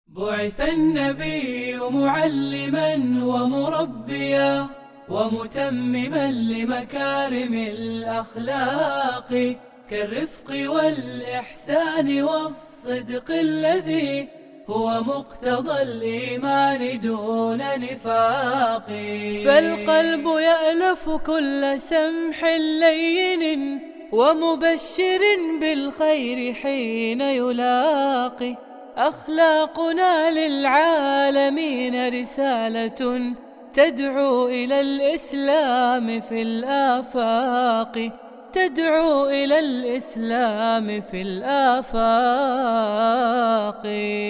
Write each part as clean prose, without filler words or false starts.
بعث النبي معلما ومربيا ومتمما لمكارم الأخلاق كالرفق والإحسان والصدق الذي هو مقتضى الإيمان دون نفاق. فالقلب يألف كل سمح لين ومبشر بالخير حين يلاقي. أخلاقنا للعالمين رسالة تدعو إلى الإسلام في الآفاق، تدعو إلى الإسلام في الآفاق.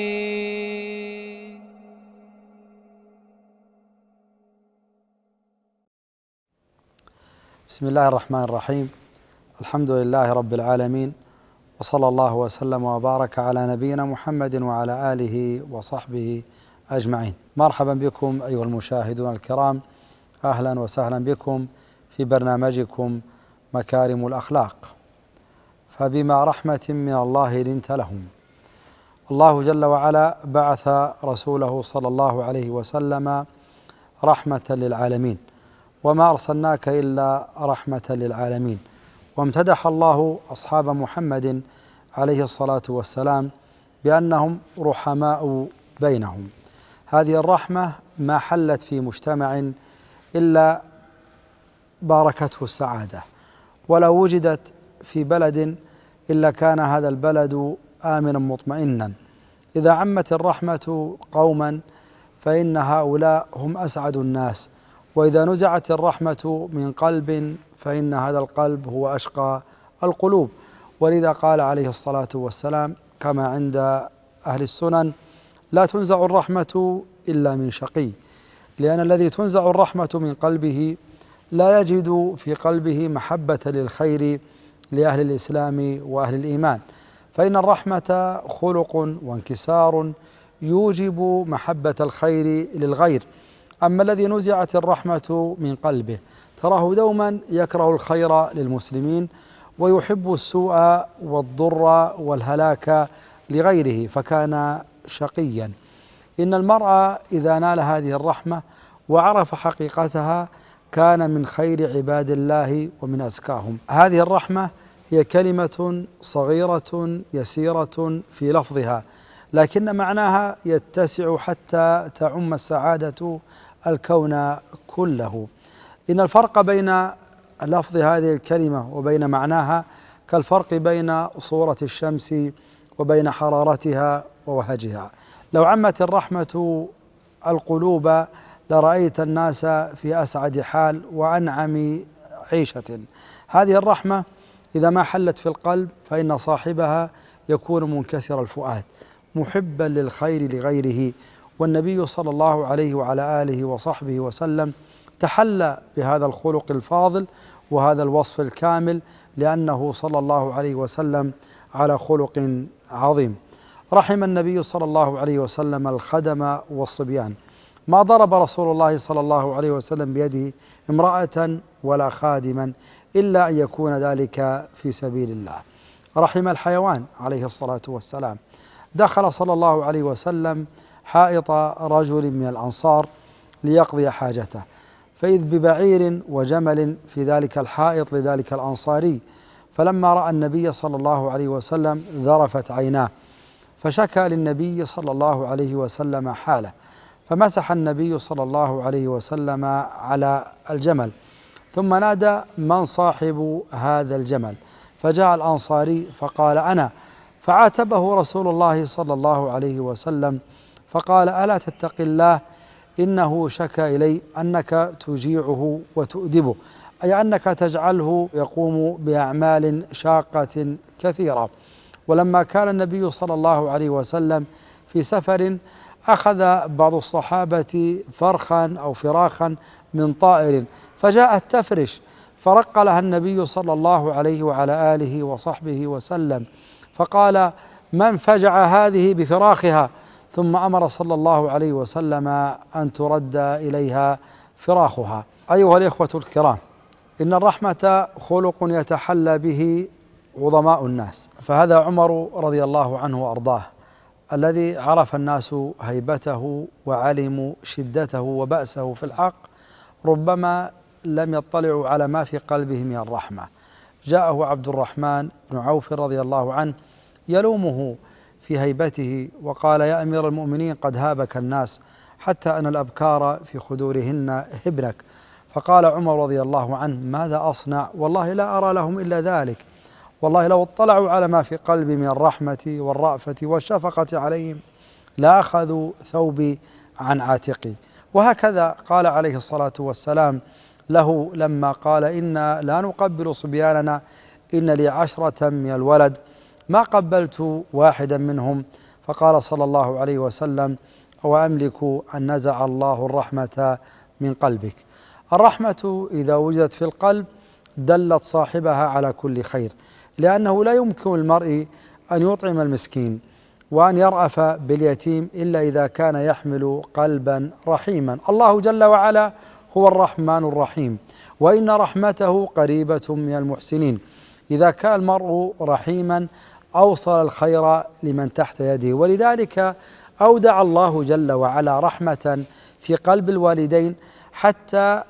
بسم الله الرحمن الرحيم. الحمد لله رب العالمين، وصلى الله وسلم وبارك على نبينا محمد وعلى آله وصحبه أجمعين. مرحبا بكم أيها المشاهدون الكرام، أهلا وسهلا بكم في برنامجكم مكارم الأخلاق. فبما رحمة من الله لنت لهم. الله جل وعلا بعث رسوله صلى الله عليه وسلم رحمة للعالمين، وما أرسلناك إلا رحمة للعالمين. وامتدح الله أصحاب محمد عليه الصلاة والسلام بأنهم رحماء بينهم. هذه الرحمة ما حلت في مجتمع إلا باركته السعادة، ولو وجدت في بلد إلا كان هذا البلد آمنا مطمئنا. إذا عمت الرحمة قوما فإن هؤلاء هم أسعد الناس، وإذا نزعت الرحمة من قلب فإن هذا القلب هو أشقى القلوب. ولذا قال عليه الصلاة والسلام كما عند أهل السنن: لا تنزع الرحمة إلا من شقي، لأن الذي تنزع الرحمة من قلبه لا يجد في قلبه محبة للخير لأهل الإسلام وأهل الإيمان. فإن الرحمة خلق وانكسار يوجب محبة الخير للغير. أما الذي نزعت الرحمة من قلبه تراه دوما يكره الخير للمسلمين ويحب السوء والضر والهلاك لغيره، فكان شقيا. إن المرء إذا نال هذه الرحمة وعرف حقيقتها كان من خير عباد الله ومن أزكاهم. هذه الرحمة هي كلمة صغيرة يسيرة في لفظها، لكن معناها يتسع حتى تعم السعادة الكون كله. إن الفرق بين لفظ هذه الكلمة وبين معناها كالفرق بين صورة الشمس وبين حرارتها ووهجها. لو عمت الرحمة القلوب لرأيت الناس في أسعد حال وأنعم عيشة. هذه الرحمة إذا ما حلت في القلب فإن صاحبها يكون منكسر الفؤاد محبا للخير لغيره. والنبي صلى الله عليه وعلى آله وصحبه وسلم تحلى بهذا الخلق الفاضل وهذا الوصف الكامل، لأنه صلى الله عليه وسلم على خلق عظيم. رحم النبي صلى الله عليه وسلم الخدم والصبيان. ما ضرب رسول الله صلى الله عليه وسلم بيده امرأة ولا خادما إلا أن يكون ذلك في سبيل الله. رحم الحيوان عليه الصلاة والسلام. دخل صلى الله عليه وسلم حائط رجل من الأنصار ليقضي حاجته، فإذ ببعير وجمل في ذلك الحائط لذلك الأنصاري، فلما رأى النبي صلى الله عليه وسلم ذرفت عيناه، فشكى للنبي صلى الله عليه وسلم حاله، فمسح النبي صلى الله عليه وسلم على الجمل، ثم نادى: من صاحب هذا الجمل؟ فجاء الأنصاري فقال: أنا. فعاتبه رسول الله صلى الله عليه وسلم فقال: ألا تتق الله؟ إنه شكى إلي أنك تجيعه وتؤدبه، أي أنك تجعله يقوم بأعمال شاقة كثيرة. ولما كان النبي صلى الله عليه وسلم في سفر أخذ بعض الصحابة فرخا أو فراخا من طائر فجاءت تفرش، فرق لها النبي صلى الله عليه وعلى آله وصحبه وسلم فقال: من فجع هذه بفراخها؟ ثم أمر صلى الله عليه وسلم أن ترد إليها فراخها. أيها الإخوة الكرام، إن الرحمة خلق يتحلى به عظماء الناس، فهذا عمر رضي الله عنه وأرضاه الذي عرف الناس هيبته وعلموا شدته وبأسه في الحق ربما لم يطلعوا على ما في قلبه من الرحمة. جاءه عبد الرحمن بن عوف رضي الله عنه يلومه في هيبته وقال: يا أمير المؤمنين، قد هابك الناس حتى أن الأبكار في خدورهن هبنك. فقال عمر رضي الله عنه: ماذا أصنع؟ والله لا أرى لهم إلا ذلك، والله لو اطلعوا على ما في قلبي من الرحمة والرأفة والشفقة عليهم لا أخذوا ثوبي عن عاتقي. وهكذا قال عليه الصلاة والسلام له لما قال: إنا لا نقبل صبياننا، إن لي 10 من الولد ما قبلت واحدا منهم. فقال صلى الله عليه وسلم: وأملك أن نزع الله الرحمة من قلبك. الرحمة إذا وجدت في القلب دلت صاحبها على كل خير، لأنه لا يمكن المرء أن يطعم المسكين وأن يرأف باليتيم إلا إذا كان يحمل قلبا رحيما. الله جل وعلا هو الرحمن الرحيم، وإن رحمته قريبة من المحسنين. إذا كان المرء رحيما أوصل الخير لمن تحت يده، ولذلك أودع الله جل وعلا رحمة في قلب الوالدين حتى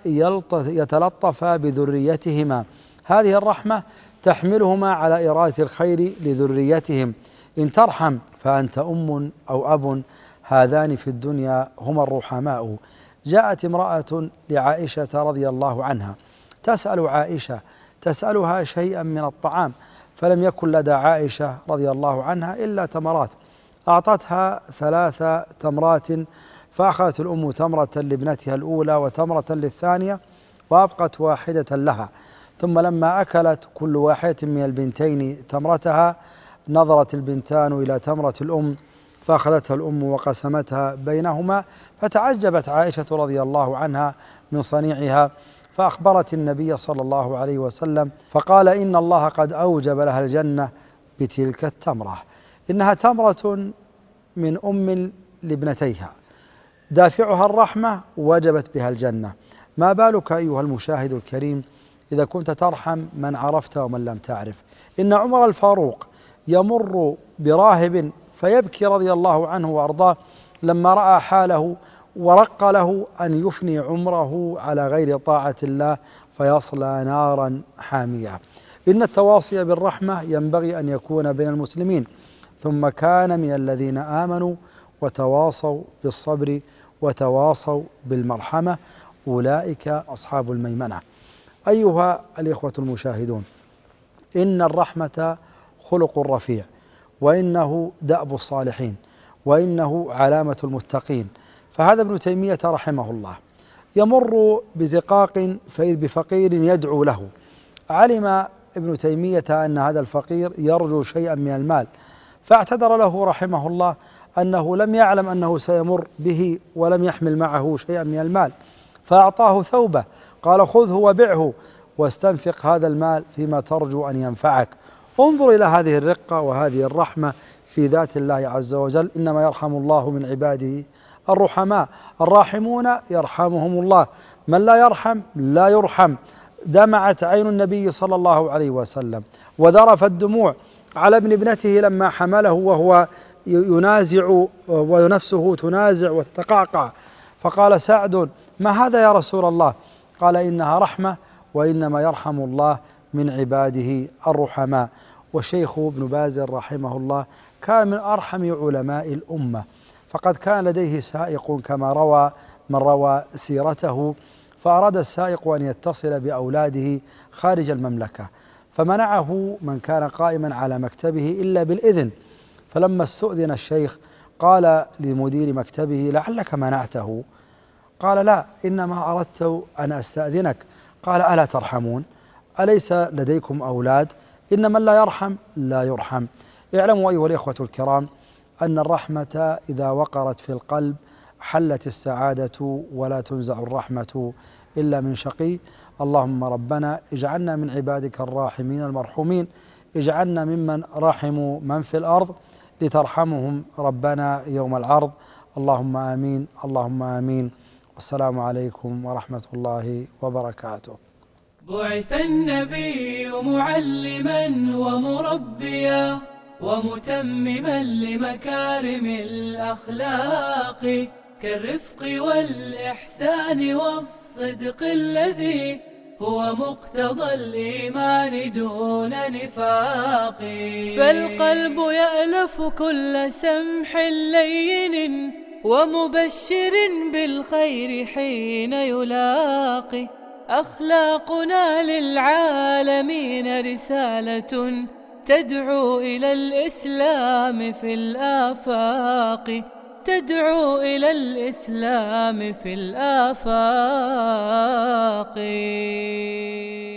يتلطف بذريتهما. هذه الرحمة تحملهما على إرادة الخير لذريتهم. إن ترحم فأنت أم أو أب، هذان في الدنيا هما الرحماء. جاءت امرأة لعائشة رضي الله عنها تسأل عائشة، تسألها شيئا من الطعام، فلم يكن لدى عائشة رضي الله عنها إلا تمرات، أعطتها 3 تمرات، فأخذت الأم تمرة لابنتها الأولى وتمرة للثانية وأبقت واحدة لها. ثم لما أكلت كل واحدة من البنتين تمرتها نظرت البنتان إلى تمرة الأم فأخذتها الأم وقسمتها بينهما، فتعجبت عائشة رضي الله عنها من صنيعها، فأخبرت النبي صلى الله عليه وسلم فقال: إن الله قد أوجب لها الجنة بتلك التمرة، إنها تمرة من أم لابنتيها دافعها الرحمة وجبت بها الجنة. ما بالك أيها المشاهد الكريم إذا كنت ترحم من عرفت ومن لم تعرف؟ إن عمر الفاروق يمر براهب فيبكي رضي الله عنه وأرضاه لما رأى حاله، ورق له أن يفني عمره على غير طاعة الله فيصلى نارا حامية. إن التواصي بالرحمة ينبغي أن يكون بين المسلمين. ثم كان من الذين آمنوا وتواصوا بالصبر وتواصوا بالمرحمة، أولئك أصحاب الميمنة. أيها الإخوة المشاهدون، إن الرحمة خلق رفيع، وإنه دأب الصالحين، وإنه علامة المتقين. فهذا ابن تيمية رحمه الله يمر بزقاق فإذ بفقير يدعو له. علم ابن تيمية أن هذا الفقير يرجو شيئا من المال، فاعتذر له رحمه الله أنه لم يعلم أنه سيمر به ولم يحمل معه شيئا من المال، فأعطاه ثوبه، قال: خذه وبعه واستنفق هذا المال فيما ترجو أن ينفعك. انظر إلى هذه الرقة وهذه الرحمة في ذات الله عز وجل. إنما يرحم الله من عباده الرحماء، الراحمون يرحمهم الله، من لا يرحم لا يرحم. دمعت عين النبي صلى الله عليه وسلم وذرف الدموع على ابن ابنته لما حمله وهو ينازع ونفسه تنازع وتتقعقع، فقال سعد: ما هذا يا رسول الله؟ قال: إنها رحمة، وإنما يرحم الله من عباده الرحماء. والشيخ ابن باز رحمه الله كان من أرحم علماء الأمة، فقد كان لديه سائق كما روى من روى سيرته، فأراد السائق أن يتصل بأولاده خارج المملكة، فمنعه من كان قائما على مكتبه إلا بالإذن. فلما استؤذن الشيخ قال لمدير مكتبه: لعلك منعته؟ قال: لا، إنما أردت أن أستأذنك. قال: ألا ترحمون؟ أليس لديكم أولاد؟ إن من لا يرحم لا يرحم. اعلموا أيها الإخوة الكرام أن الرحمة إذا وقرت في القلب حلت السعادة، ولا تنزع الرحمة إلا من شقي. اللهم ربنا اجعلنا من عبادك الراحمين المرحومين، اجعلنا ممن رحموا من في الأرض لترحمهم ربنا يوم العرض. اللهم آمين، اللهم آمين. والسلام عليكم ورحمة الله وبركاته. بعث النبي معلما ومربيا ومتمما لمكارم الأخلاق، كالرفق والإحسان والصدق الذي هو مقتضى الإيمان دون نفاق. فالقلب يألف كل سمح لين ومبشر بالخير حين يلاقي. أخلاقنا للعالمين رسالة تدعو إلى الإسلام في الآفاق، تدعو إلى الإسلام في الآفاق.